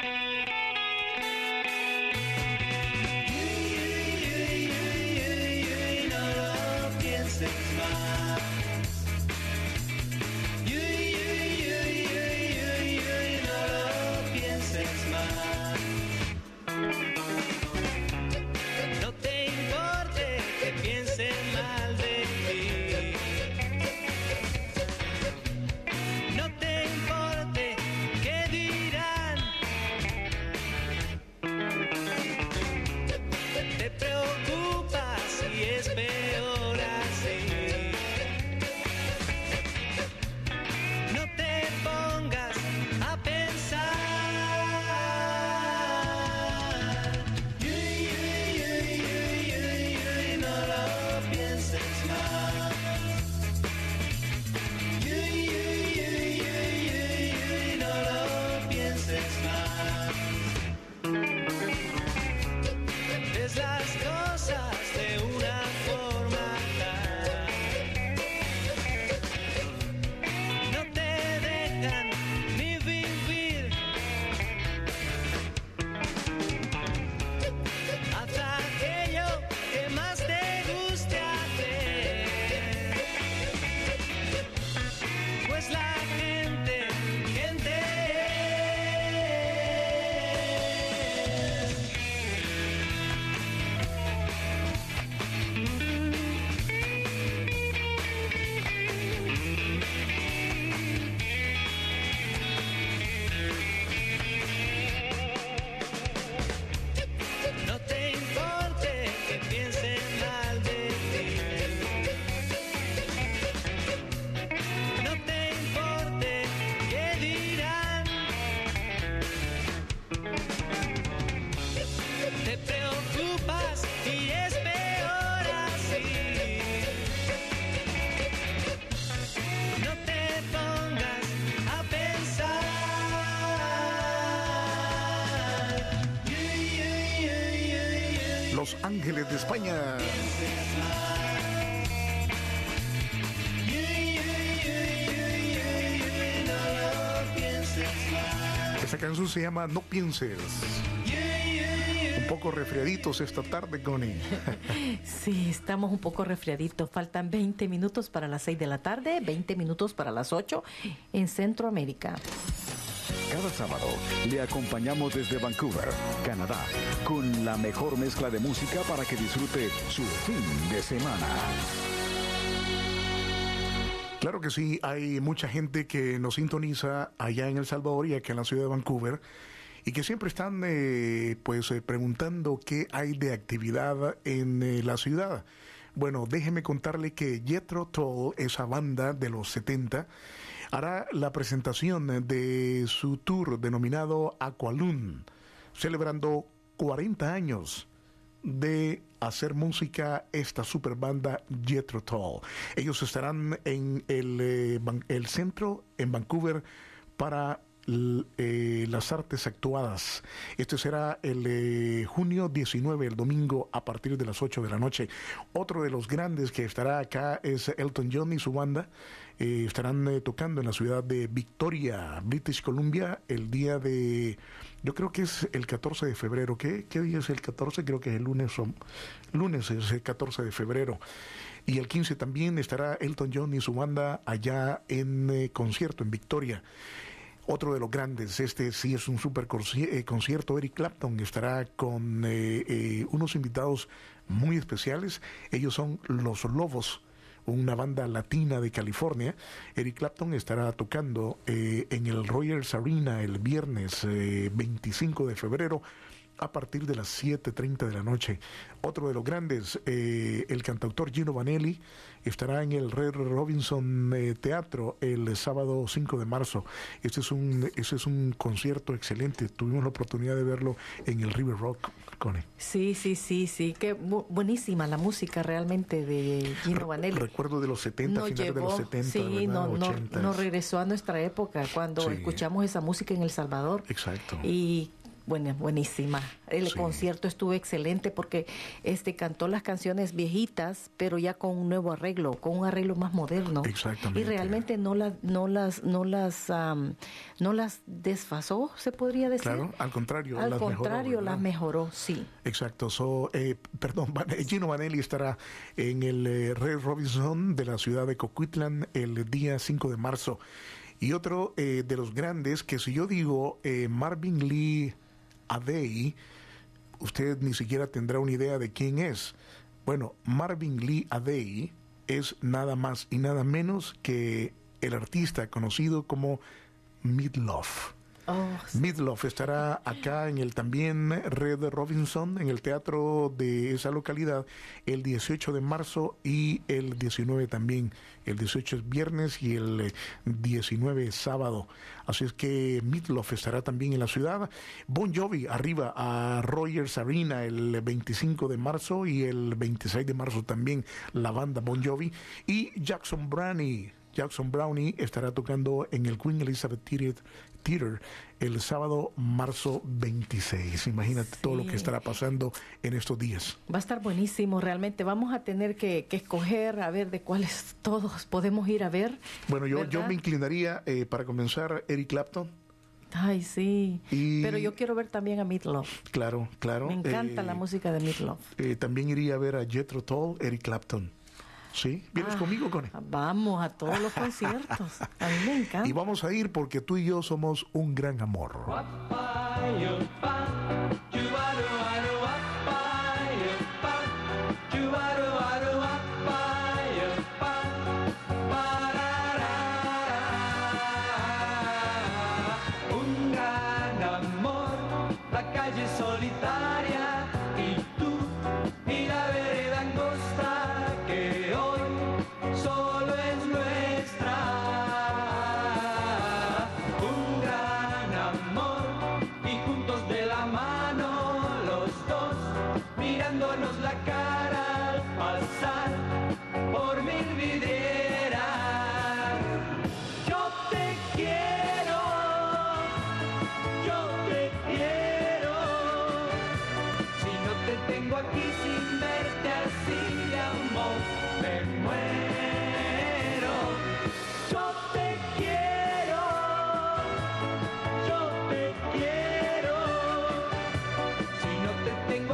Los Ángeles de España. Esa canción se llama No Pienses. Un poco resfriaditos esta tarde, Connie. Sí, estamos un poco resfriaditos. Faltan veinte minutos para las seis de la tarde, veinte minutos para las ocho en Centroamérica. Cada sábado le acompañamos desde Vancouver, Canadá, con la mejor mezcla de música para que disfrute su fin de semana. Claro que sí, hay mucha gente que nos sintoniza allá en El Salvador y aquí en la ciudad de Vancouver y que siempre están eh, pues eh, preguntando qué hay de actividad en eh, la ciudad. Bueno, déjeme contarle que Jethro Tull, esa banda de los setenta, hará la presentación de su tour denominado Aqualung, celebrando cuarenta años de hacer música esta super banda Jethro Tull. Ellos estarán en el, eh, el centro en Vancouver para eh, las artes actuadas. Este será el eh, junio diecinueve, el domingo, a partir de las ocho de la noche. Otro de los grandes que estará acá es Elton John y su banda. Eh, estarán eh, tocando en la ciudad de Victoria, British Columbia, el día de, yo creo que es el catorce de febrero. ¿Qué, qué día es el catorce? Creo que es el lunes, o, lunes es el catorce de febrero. Y el quince también estará Elton John y su banda allá en eh, concierto en Victoria. Otro de los grandes, este sí es un super concierto, Eric Clapton estará con eh, eh, unos invitados muy especiales. Ellos son Los Lobos, una banda latina de California. Eric Clapton estará tocando eh, en el Rogers Arena el viernes eh, veinticinco de febrero a partir de las siete treinta de la noche. Otro de los grandes, eh, el cantautor Gino Vanelli, estará en el Red Robinson eh, Teatro el sábado cinco de marzo. Este es un, este es un concierto excelente. Tuvimos la oportunidad de verlo en el River Rock, Connie. Sí, sí, sí, sí. Qué bu- buenísima la música realmente de Gino Vanelli. Recuerdo de los setenta, Nos finales llevó, de los setenta, sí, ¿verdad? no, no, ochentas. nos regresó a nuestra época cuando Sí. escuchamos esa música en El Salvador. Exacto. Y bueno, buenísima. El Sí. concierto estuvo excelente porque este cantó las canciones viejitas, pero ya con un nuevo arreglo, con un arreglo más moderno. Exactamente. Y realmente no las, no las, no las, um, no las desfasó, se podría decir. Claro, al contrario, Al las contrario, mejoró, las ¿verdad? mejoró, sí. Exacto. So, eh, perdón, Van- Gino Vanelli estará en el eh, Red Robinson de la ciudad de Coquitlam el día cinco de marzo. Y otro eh, de los grandes, que si yo digo eh, Marvin Lee Aday, usted ni siquiera tendrá una idea de quién es. Bueno, Marvin Lee Aday es nada más y nada menos que el artista conocido como Meatloaf. Oh, sí. Meatloaf estará acá en el también Red Robinson, en el teatro de esa localidad, el dieciocho de marzo y el diecinueve también. El dieciocho es viernes y el eh, diecinueve es sábado. Así es que Meatloaf estará también en la ciudad. Bon Jovi arriba a Rogers Arena el veinticinco de marzo y el veintiséis de marzo también la banda Bon Jovi. Y Jackson Brownie. Jackson Brownie estará tocando en el Queen Elizabeth Theatre, Theater el sábado, marzo veintiséis. Imagínate Sí. todo lo que estará pasando en estos días. Va a estar buenísimo, realmente. Vamos a tener que, que escoger a ver de cuáles todos podemos ir a ver. Bueno, yo, yo ¿verdad? me inclinaría eh, para comenzar Eric Clapton. Ay, sí. Y- Pero yo quiero ver también a Meatloaf. Claro, claro. Me encanta Eh, la música de Meatloaf. eh, también iría a ver a Jethro Tull, Eric Clapton. ¿Sí? ¿Vienes Ah, conmigo, Connie? Vamos a todos los conciertos. A mí me encanta. Y vamos a ir porque tú y yo somos un gran amor. Un gran amor, la calle solitaria y tú y la vereda angosta que hoy solo es nuestra. Un gran amor y juntos de la mano los dos mirándonos la cara al pasar por mil vidrieras. Yo te quiero, yo te quiero. Si no te tengo aquí sin verte así de amor, me muero. Yo te quiero, yo te quiero. Si no te tengo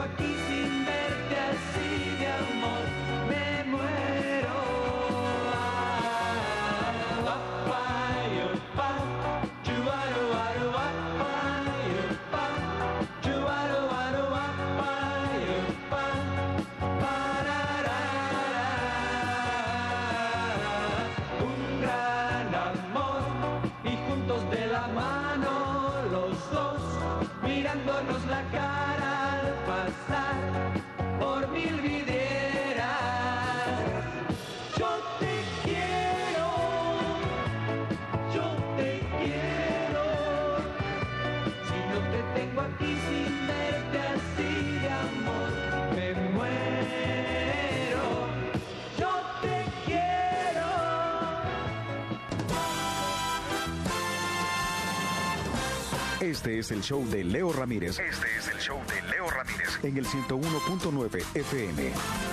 Este es el show de Leo Ramírez. Este es el show de Leo Ramírez. En el ciento uno punto nueve F M.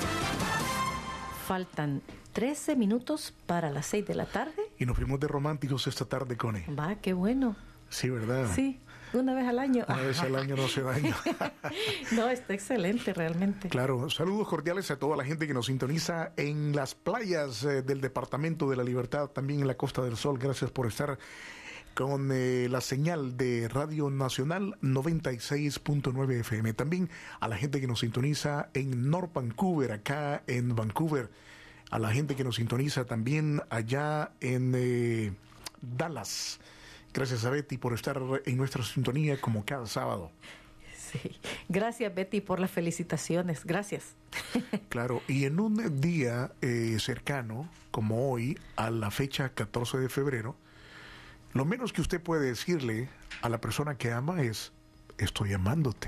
Faltan trece minutos para las seis de la tarde. Y nos fuimos de románticos esta tarde, Connie. Va, qué bueno. Sí, ¿verdad? Sí, una vez al año. Una vez al año no hace daño. No, está excelente realmente. Claro, saludos cordiales a toda la gente que nos sintoniza en las playas eh, del Departamento de la Libertad, también en la Costa del Sol. Gracias por estar con eh, la señal de Radio Nacional noventa y seis punto nueve F M. También a la gente que nos sintoniza en North Vancouver, acá en Vancouver. A la gente que nos sintoniza también allá en eh, Dallas. Gracias a Betty por estar en nuestra sintonía como cada sábado. Sí. Gracias, Betty, por las felicitaciones. Gracias. Claro, y en un día eh, cercano, como hoy, a la fecha catorce de febrero, lo menos que usted puede decirle a la persona que ama es: estoy amándote.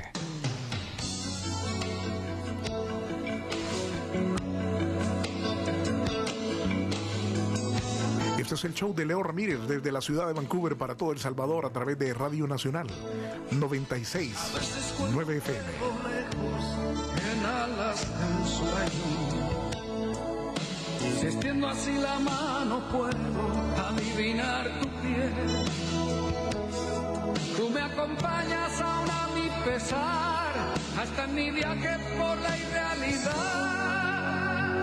Este es el show de Leo Ramírez desde la ciudad de Vancouver para todo El Salvador a través de Radio Nacional noventa y seis punto nueve F M. En alas del sueño, si extiendo así la mano puedo adivinar tu piel. Tú me acompañas aún a mi pesar, hasta en mi viaje por la irrealidad.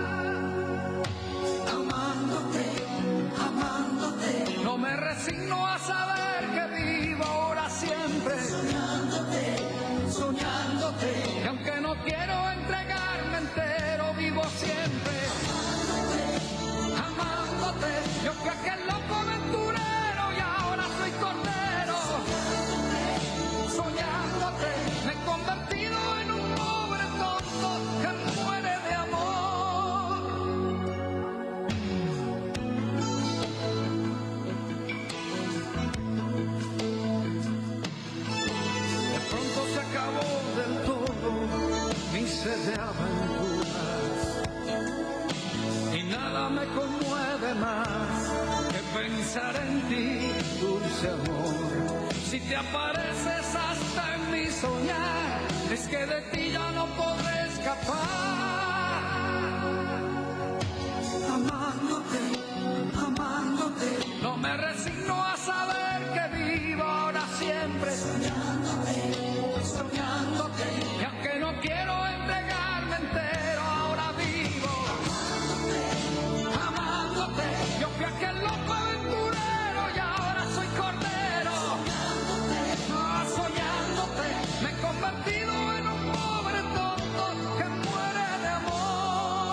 Amándote, amándote, no me resigno a saber que vivo ahora siempre. Soñándote, soñándote, y aunque no quiero entregarme entero, vivo siempre. Amándote, amándote, yo fui aquel loco aventurero y ahora soy cordero. Soñándote, me he convertido en un pobre tonto que muere de amor. De pronto se acabó del todo mi sed de aventuras y nada me conmueve más que pensar en ti, dulce amor. Si te apareces hasta en mi soñar, es que de ti ya no podré escapar. Amándote, amándote, no me resigno a saber que vivo ahora siempre. Soñándote, soñándote, y aunque no quiero entregarme entero, ahora vivo. Amándote, amándote, yo fui aquel loco aventurero y ahora soy cordero. Me he convertido en un pobre tonto que muere de amor.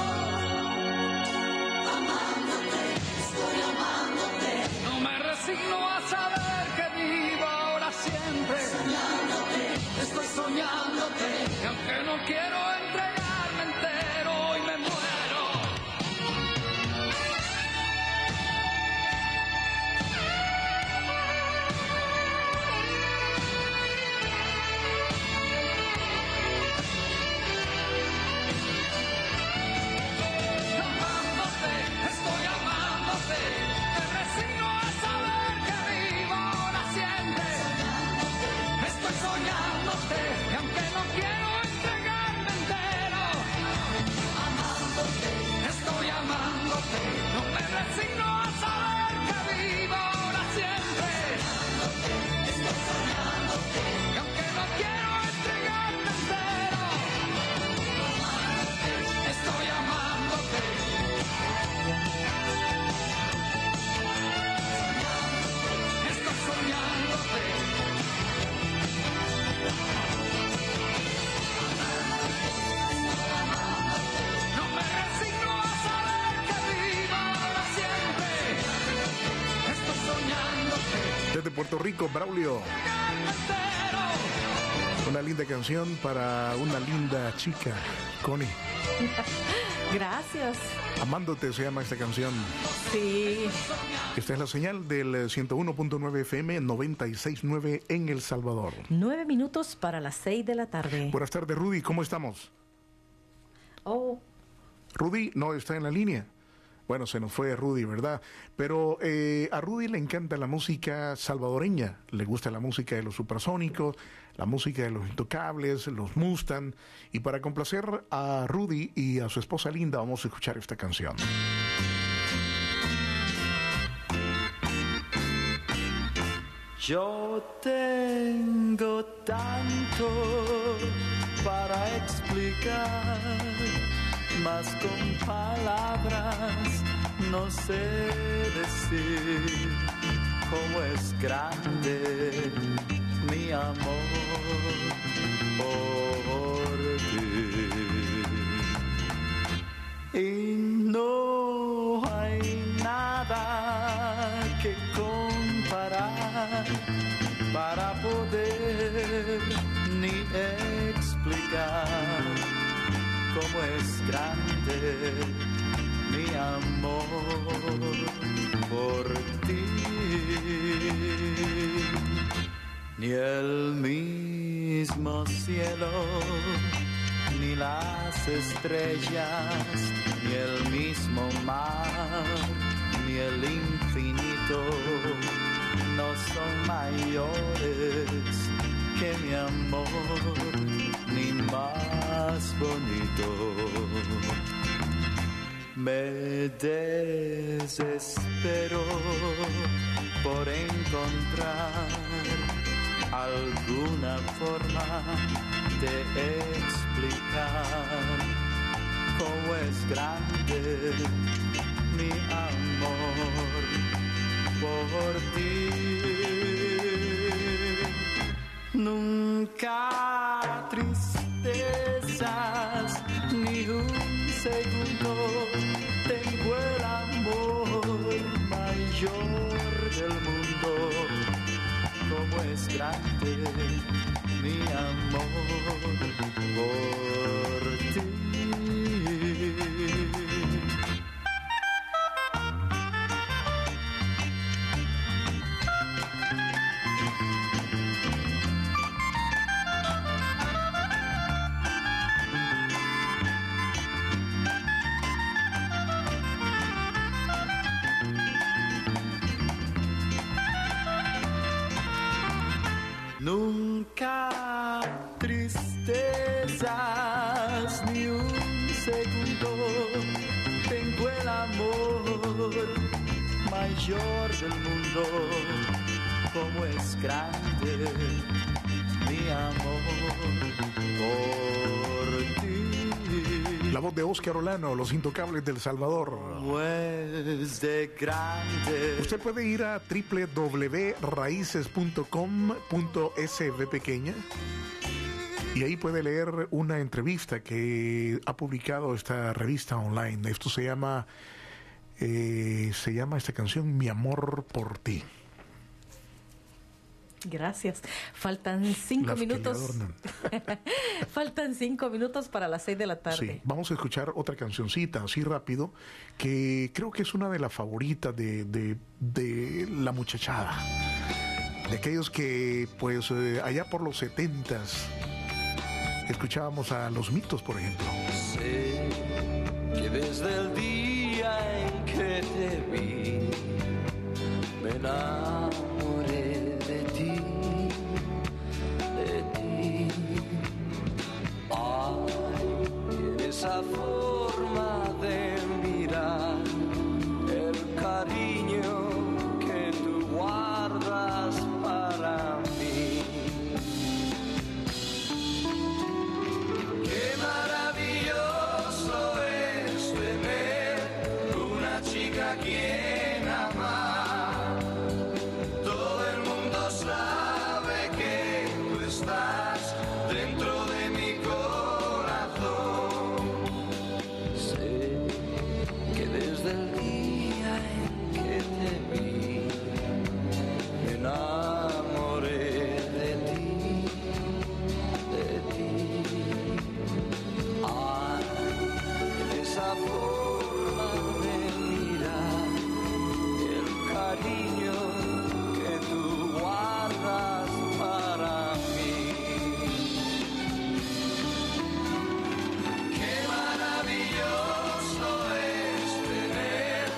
Amándote, estoy amándote, no me resigno a saber que vivo ahora siempre. Soñándote, estoy soñándote, y aunque no quiero entregarme entero, hoy me muero. Y aunque no quiero entregarme entero, amándote, estoy amándote, no me resigno a saber que vivo ahora siempre. Estoy soñándote, y aunque no quiero entregarme entero, estoy amándote. Estoy soñándote. No me resigno a saber que vivo ahora siempre. Estoy soñándote. Desde Puerto Rico, Braulio. Una linda canción para una linda chica, Connie. Gracias. Amándote se llama esta canción. Sí. Esta es la señal del ciento uno punto nueve F M, noventa y seis punto nueve en El Salvador. Nueve minutos para las seis de la tarde. Buenas tardes, Rudy, ¿cómo estamos? Oh, Rudy no está en la línea. Bueno, se nos fue Rudy, ¿verdad? Pero eh, a Rudy le encanta la música salvadoreña, le gusta la música de los Supersónicos, la música de los Intocables, los Mustang, y para complacer a Rudy y a su esposa Linda vamos a escuchar esta canción. Yo tengo tanto para explicar, mas con palabras no sé decir cómo es grande mi amor por ti. Y no hay nada que comparar para poder ni explicar cómo es grande mi amor por ti. Ni el mismo cielo, ni las estrellas, ni el mismo mar, ni el infinito no son mayores que mi amor, ni más bonito. Me desespero por encontrar alguna forma de explicar cómo es grande mi amor por ti. Nunca tristezas ni un segundo, tengo el amor mayor del mundo. Cómo es grande mi amor por ti. Nunca tristezas ni un segundo, tengo el amor mayor del mundo. Cómo es grande mi amor por ti. La voz de Óscar Olano, Los Intocables del Salvador. Pues de grande. Usted puede ir a doble u doble u doble u punto raíces punto com punto es ve pequeña y ahí puede leer una entrevista que ha publicado esta revista online. Esto se llama, eh, se llama esta canción Mi Amor por Ti. Gracias. Faltan cinco Las minutos. Faltan cinco minutos para las seis de la tarde. Sí, vamos a escuchar otra cancioncita así rápido, que creo que es una de las favoritas de, de, de la muchachada. De aquellos que, pues, eh, allá por los setentas, escuchábamos a Los Mitos, por ejemplo. Sé que desde el día en que te vi, me enamoré de ti, de ti. Ay, en esa forma de mirar, el cariño que tú guardas para mí. Qué maravilloso es tener una chica a quien amar. Todo el mundo sabe que tú estás dentro de mi corazón. Sé que desde el día en que te vi, me enamoré de ti, de ti. Ay, en esa forma de mirar, el cariño que tú guardas para mí. Qué maravilloso es tener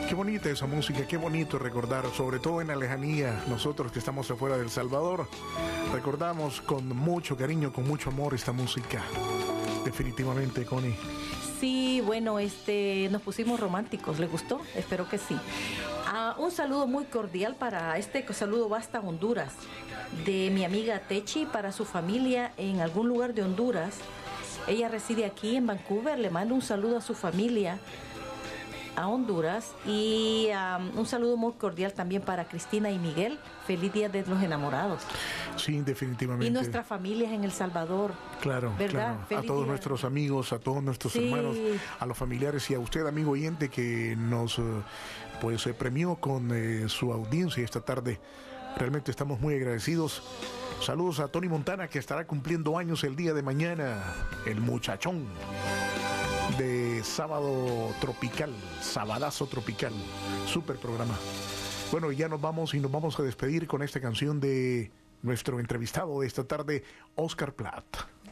Qué bonita esa música, qué bonito recordar, sobre todo en la lejanía, nosotros que estamos afuera del Salvador, recordamos con mucho cariño, con mucho amor esta música. Definitivamente, Connie. Sí, bueno, este, nos pusimos románticos, ¿le gustó? Espero que sí. Ah, un saludo muy cordial para este saludo va hasta Honduras, de mi amiga Techi para su familia en algún lugar de Honduras. Ella reside aquí en Vancouver, le mando un saludo a su familia a Honduras y um, un saludo muy cordial también para Cristina y Miguel. Feliz Día de los Enamorados. Sí, definitivamente. Y nuestras familias en El Salvador. Claro, ¿verdad? claro. A todos día. Nuestros amigos, a todos nuestros sí. hermanos, a los familiares y a usted, amigo oyente, que nos uh, pues eh, premió con eh, su audiencia esta tarde. Realmente estamos muy agradecidos. Saludos a Tony Montana, que estará cumpliendo años el día de mañana, el muchachón de Sábado Tropical, Sabadazo Tropical, super programa. Bueno, ya nos vamos y nos vamos a despedir con esta canción de nuestro entrevistado de esta tarde, Oscar Platt.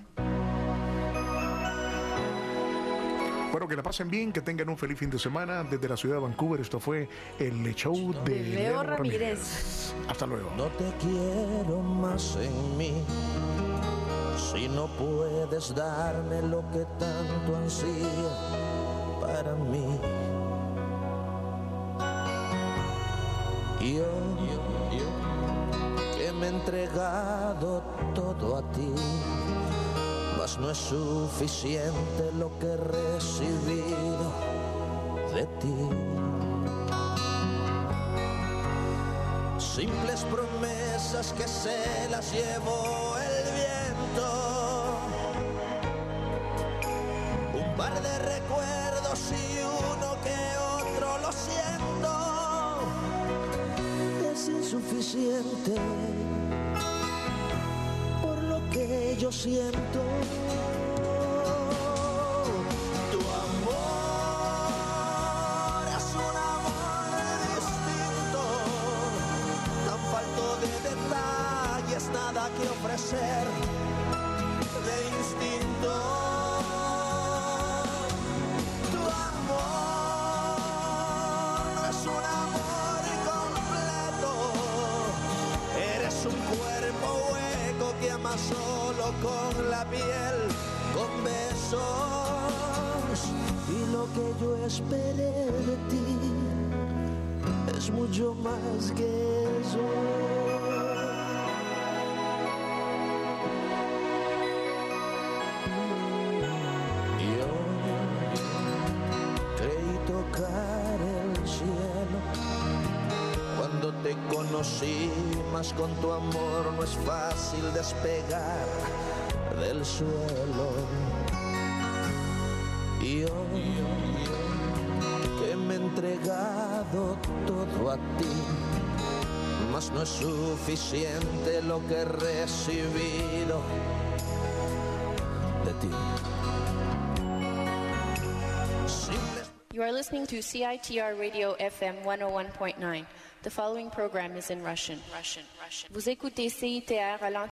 Bueno, que la pasen bien, que tengan un feliz fin de semana desde la ciudad de Vancouver. Esto fue el show de, de Leo, Leo Ramírez. Ramírez. Hasta luego. No te quiero más en mí, si no puedes darme lo que tanto ansío para mí. Yo, que me he entregado todo a ti, mas no es suficiente lo que he recibido de ti. Simples promesas que se las llevó el viento, un par de recuerdos y uno que otro lo siento, es insuficiente por lo que yo siento. Tu amor es un amor distinto, tan falto de detalles, nada que ofrecer de instinto. Tu amor no es un amor completo, eres un cuerpo hueco que ama solo con la piel, con besos, y lo que yo esperé de ti es mucho más que eso. Yo creí tocar el cielo cuando te conocí, mas con tu amor no es fácil despegar del suelo. Y yo, que me he entregado todo a ti, mas no es suficiente lo que he recibido de ti. You are listening to C I T R Radio F M one oh one point nine. The following program is in Russian. Russian. Russian. Vous écoutez C I T R à l'antenne.